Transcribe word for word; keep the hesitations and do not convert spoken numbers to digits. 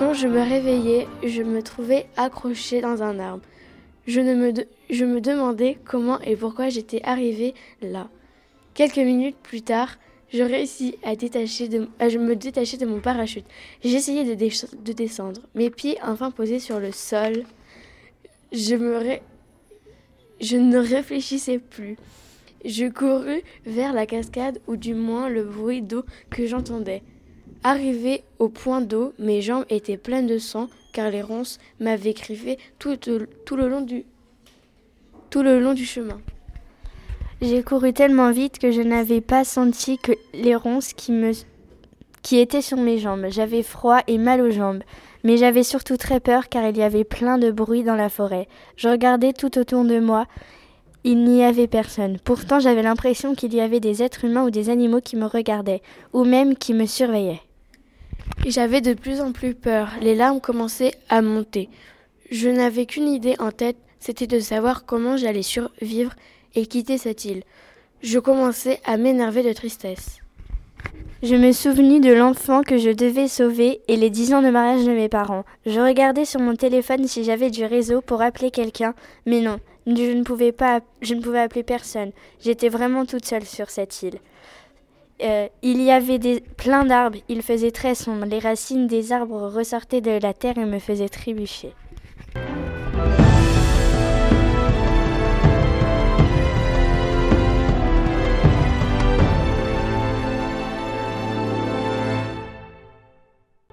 Quand je me réveillais, je me trouvais accrochée dans un arbre. Je, ne me, de- je me demandais comment et pourquoi j'étais arrivée là. Quelques minutes plus tard, je réussis à, détacher de, à me détacher de mon parachute. J'essayais de, dé- de descendre, mes pieds enfin posés sur le sol. Je, me ré- je ne réfléchissais plus. Je courus vers la cascade, ou du moins le bruit d'eau que j'entendais. Arrivé au point d'eau, mes jambes étaient pleines de sang car les ronces m'avaient griffé tout, tout, le long du, tout le long du chemin. J'ai couru tellement vite que je n'avais pas senti que les ronces qui, me, qui étaient sur mes jambes. J'avais froid et mal aux jambes, mais j'avais surtout très peur car il y avait plein de bruit dans la forêt. Je regardais tout autour de moi. Il n'y avait personne. Pourtant, j'avais l'impression qu'il y avait des êtres humains ou des animaux qui me regardaient, ou même qui me surveillaient. J'avais de plus en plus peur. Les larmes commençaient à monter. Je n'avais qu'une idée en tête, c'était de savoir comment j'allais survivre et quitter cette île. Je commençais à m'énerver de tristesse. Je me souvenus de l'enfant que je devais sauver et les dix ans de mariage de mes parents. Je regardais sur mon téléphone si j'avais du réseau pour appeler quelqu'un, mais non, je ne pouvais pas, je ne pouvais appeler personne. J'étais vraiment toute seule sur cette île. Euh, il y avait des, plein d'arbres, il faisait très sombre. Les racines des arbres ressortaient de la terre et me faisaient trébucher.